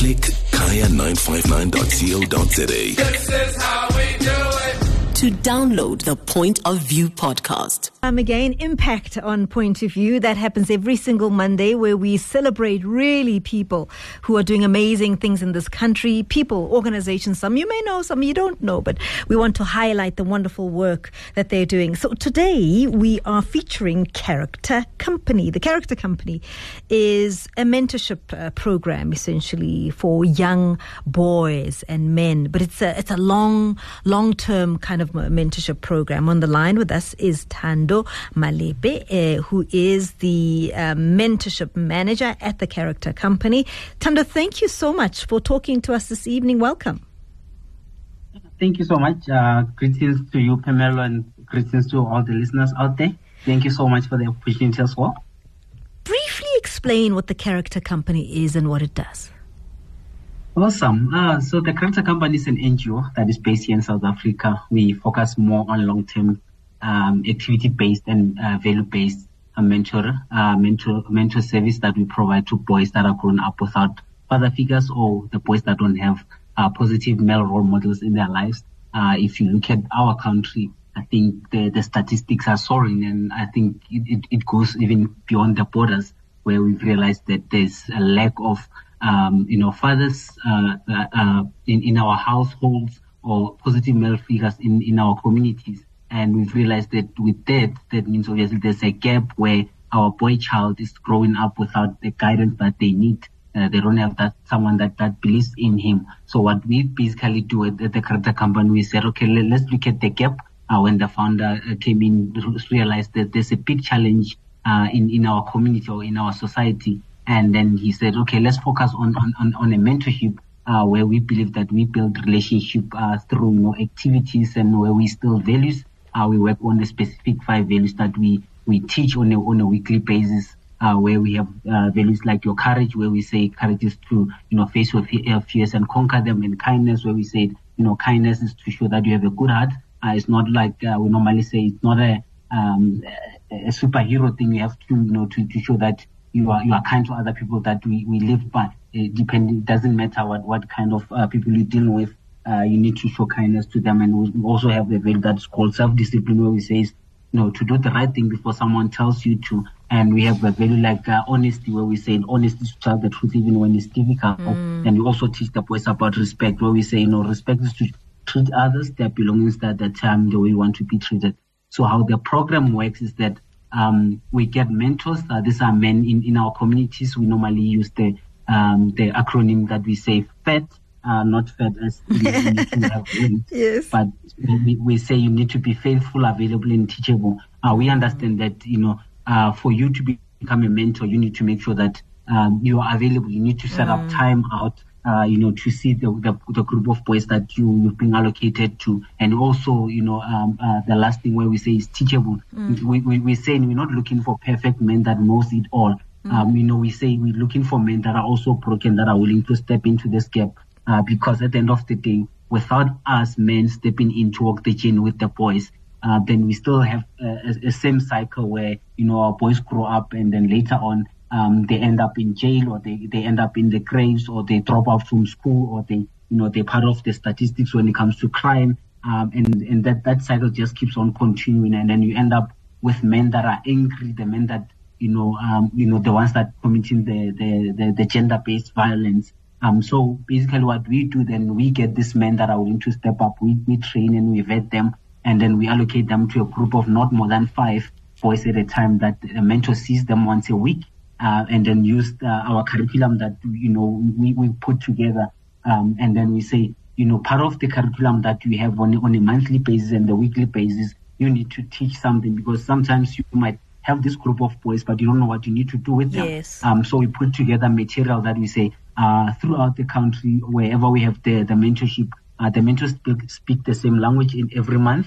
Click kaya959.co.za. This is how we do it. To download the Point of View podcast. Again, Impact on Point of View. That happens every single Monday, where we celebrate really people who are doing amazing things in this country. People, organizations, some you may know, some you don't know, but we want to highlight the wonderful work that they're doing. So today we are featuring Character Company. The Character Company is a mentorship program, essentially, for young boys and men. But it's a long-term kind of mentorship program. On the line with us is Thando Malepe, who is the mentorship manager at the Character Company. Thando, thank you so much for talking to us this evening. Welcome. Thank you so much. Greetings to you, Pamela, and greetings to all the listeners out there. Thank you so much for the opportunity as well. Briefly explain what the Character Company is and what it does. Awesome. So the Character Company is an NGO that is based here in South Africa. We focus more on long-term activity-based and value-based mentor service that we provide to boys that are grown up without father figures, or the boys that don't have positive male role models in their lives. If you look at our country, I think the statistics are soaring, and I think it goes even beyond the borders, where we've realized that there's a lack of fathers in our households, or positive male figures in our communities. And we've realized that with that means obviously there's a gap where our boy child is growing up without the guidance that they need. They don't have someone that believes in him. So what we basically do at the Character Company, we said, okay, let's look at the gap. When the founder came in, realized that there's a big challenge in our community or in our society. And then he said, okay, let's focus on a mentorship where we believe that we build relationship through activities, and where we still values. We work on the specific 5 values that we teach on a weekly basis, where we have values like your courage, where we say courage is to face your fears and conquer them, and kindness, where we say kindness is to show that you have a good heart. It's not like we normally say, it's not a superhero thing. You have to show that you are kind to other people that we live by. It doesn't matter what kind of people you deal with. You need to show kindness to them. And we also have a value that's called self-discipline, where we say, to do the right thing before someone tells you to. And we have a value like honesty, where we say honesty is to tell the truth even when it's difficult. And we also teach the boys about respect, where we say, respect is to treat others, their belongings, at the time the way you want to be treated. So how the program works is that we get mentors. These are men in our communities. We normally use the acronym that we say FAT, not FAT as you need to have wings, yes. But we say you need to be faithful, available, and teachable. We understand that for you to become a mentor, you need to make sure that you are available. You need to set up time out. To see the group of boys that you've been allocated to. And also, the last thing where we say is teachable. We say we're not looking for perfect men that knows it all. We say we're looking for men that are also broken, that are willing to step into this gap. Because at the end of the day, without us men stepping in to walk the journey with the boys, then we still have a same cycle where, our boys grow up, and then later on, they end up in jail, or they end up in the graves, or they drop out from school, or they're part of the statistics when it comes to crime. And that cycle just keeps on continuing. And then you end up with men that are angry, the men that, the ones that committing the gender-based violence. So basically what we do, then we get these men that are willing to step up. We train and we vet them, and then we allocate them to a group of not more than 5 boys at a time, that the mentor sees them once a week. And then use our curriculum that, we put together. And then we say, part of the curriculum that we have on a monthly basis and the weekly basis, you need to teach something, because sometimes you might have this group of boys, but you don't know what you need to do with them. Yes. So we put together material that we say, throughout the country, wherever we have the mentorship, the mentors speak the same language in every month.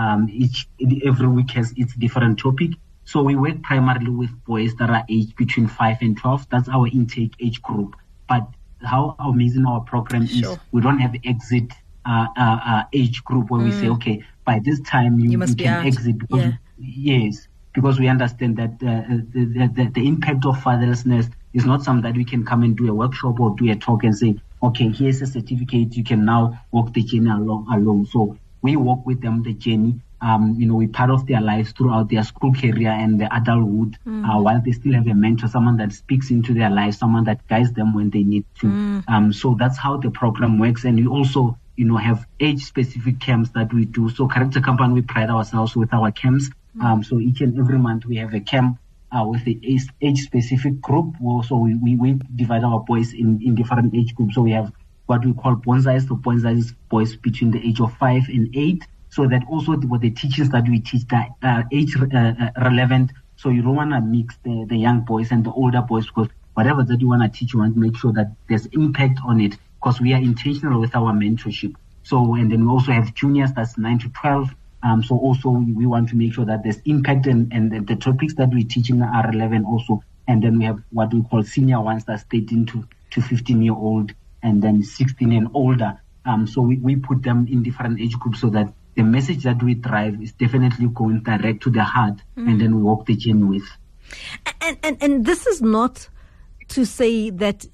Every week has its different topic. So we work primarily with boys that are aged between 5 and 12. That's our intake age group. But how amazing our program is, we don't have exit age group where we say, okay, by this time you can exit. Because, yes, because we understand that the impact of fatherlessness It's not something that we can come and do a workshop or do a talk and say, okay, here's a certificate, you can now walk the journey alone. So we walk with them the journey. We're part of their lives throughout their school career and their adulthood, while they still have a mentor, someone that speaks into their lives, someone that guides them when they need to. So that's how the program works. And we also, have age-specific camps that we do. So Character Company, we pride ourselves with our camps. So each and every month we have a camp with the age-specific group. So we divide our boys in different age groups. So we have what we call bonsais. So bonsais is boys between the age of 5 and 8. So that also what the teachers that we teach that age relevant. So you don't want to mix the young boys and the older boys, because whatever that you want to teach, you want to make sure that there's impact on it, because we are intentional with our mentorship. So, and then we also have juniors, that's 9 to 12. So also we want to make sure that there's impact and the topics that we're teaching are relevant also. And then we have what we call senior ones, that's 13 to 15-year-old, and then 16 and older. So we put them in different age groups so that the message that we drive is definitely going direct to the heart, and then we walk the journey with. And this is not to say that,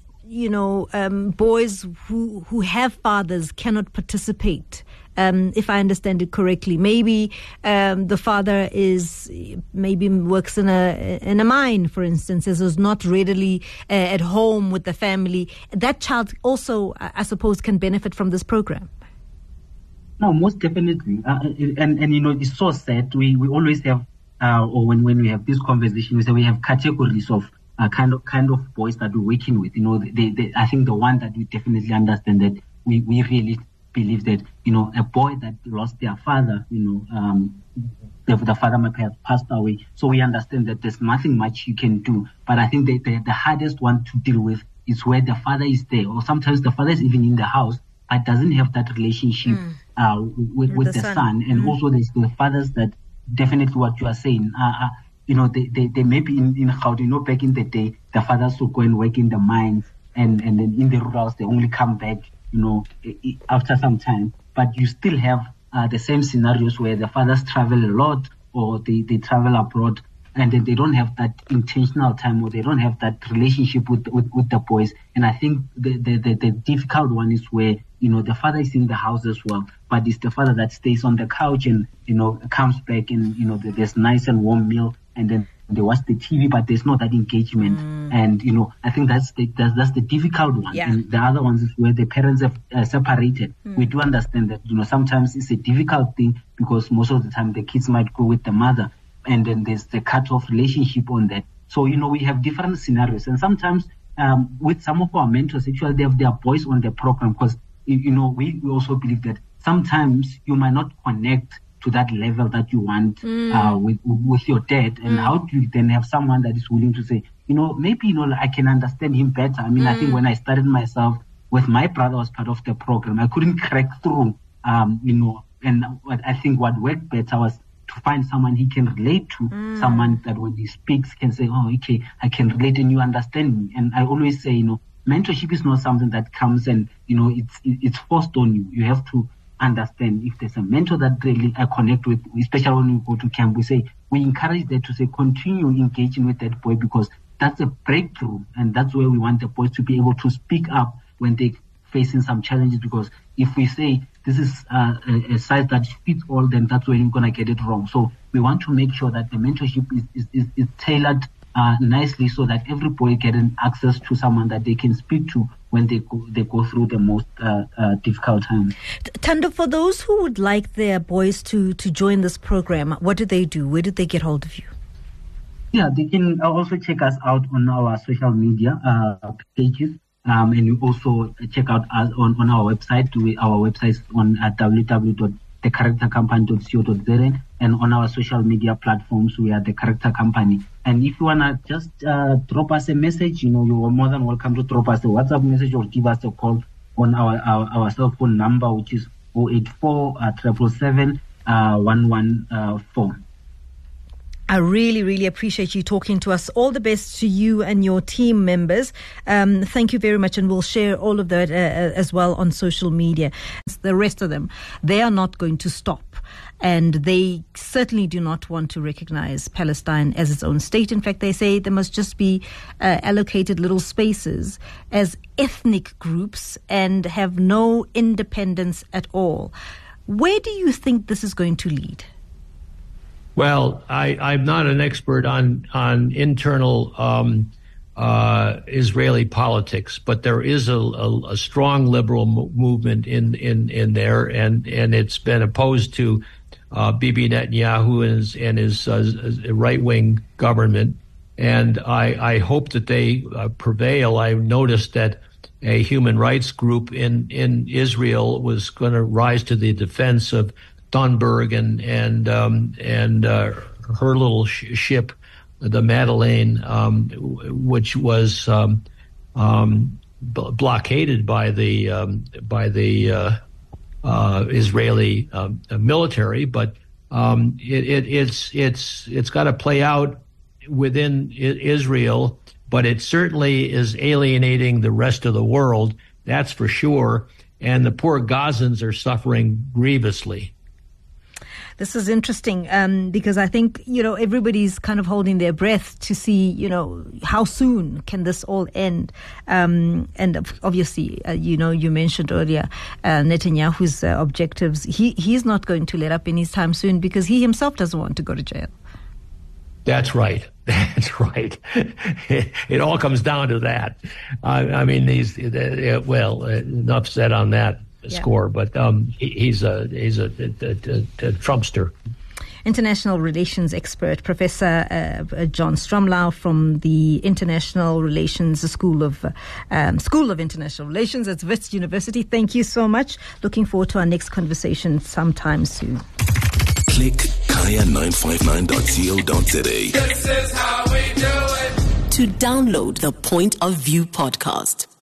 boys who have fathers cannot participate. If I understand it correctly, maybe the father works in a mine, for instance, is not readily at home with the family. That child also, I suppose, can benefit from this program. No, most definitely. It's so sad. We always have, or when we have this conversation, we say we have categories of kind of boys that we're working with. I think the one that we definitely understand that we really believe that, a boy that lost their father, the father might have passed away. So we understand that there's nothing much you can do. But I think the hardest one to deal with is where the father is there, or sometimes the father is even in the house, but doesn't have that relationship with the son. And also there's the fathers that definitely what you are saying, they may be in Gauteng, back in the day, the fathers would go and work in the mines, and then in the rurals, they only come back, after some time. But you still have the same scenarios where the fathers travel a lot, or they travel abroad, and then they don't have that intentional time, or they don't have that relationship with the boys. And I think the difficult one is where, the father is in the house as well, but it's the father that stays on the couch and, comes back and, there's nice and warm meal, and then they watch the TV, but there's not that engagement. And, I think that's the difficult one. Yeah. And the other ones is where the parents have separated. We do understand that, sometimes it's a difficult thing, because most of the time the kids might go with the mother, and then there's the cut-off relationship on that. So, we have different scenarios. And sometimes with some of our mentors, actually, they have their boys on the program, because, we also believe that sometimes you might not connect to that level that you want with your dad. And how do you then have someone that is willing to say, maybe, I can understand him better. I mean, I think when I started myself with my brother was part of the program, I couldn't crack through, and I think what worked better was to find someone he can relate to, someone that when he speaks can say, oh, okay, I can relate and you understand me. And I always say, mentorship is not something that comes and, it's forced on you. You have to understand if there's a mentor that really I connect with, especially when we go to camp, we encourage them to say, continue engaging with that boy, because that's a breakthrough. And that's where we want the boys to be able to speak up when they're facing some challenges, because if we say this is a size that fits all, then that's where you're going to get it wrong. So we want to make sure that the mentorship is tailored nicely, so that every boy getting access to someone that they can speak to when they go through the most difficult time. Thando, for those who would like their boys to join this program, what do they do? Where do they get hold of you? Yeah, they can also check us out on our social media pages. And you also check out us on our website. Our website is on www.thecharactercompany.co.za, and on our social media platforms, we are The Character Company. And if you want to just drop us a message, you are more than welcome to drop us a WhatsApp message or give us a call on our cell phone number, which is 084 777 114. I really, really appreciate you talking to us. All the best to you and your team members. Thank you very much, and we'll share all of that as well on social media. The rest of them, they are not going to stop. And they certainly do not want to recognize Palestine as its own state. In fact, they say there must just be allocated little spaces as ethnic groups and have no independence at all. Where do you think this is going to lead? Well, I'm not an expert on internal Israeli politics, but there is a strong liberal movement in there, and it's been opposed to Bibi Netanyahu and his right-wing government, and I hope that they prevail. I noticed that a human rights group in Israel was going to rise to the defense of Thunberg and her little ship, the Madeleine, which was blockaded by the Israeli military, but it's got to play out within Israel. But it certainly is alienating the rest of the world, that's for sure. And the poor Gazans are suffering grievously. This is interesting because I think, everybody's kind of holding their breath to see, how soon can this all end? And obviously, you mentioned earlier Netanyahu's objectives. He's not going to let up anytime soon because he himself doesn't want to go to jail. That's right. That's right. It all comes down to that. I mean, enough said on that score, but he's a Trumpster. International relations expert, Professor John Stromlau from the International Relations School of International Relations at Wits University. Thank you so much. Looking forward to our next conversation sometime soon. Click kaya959.co.za. This is how we do it. To download the Point of View podcast,